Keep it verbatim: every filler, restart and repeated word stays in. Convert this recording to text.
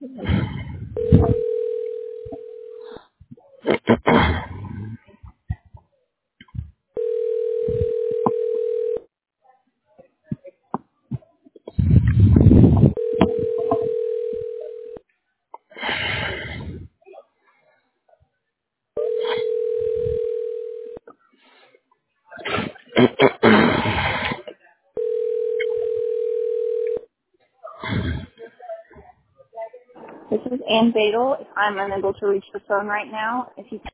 This is Ann Badel. I'm unable to reach the phone right now. If you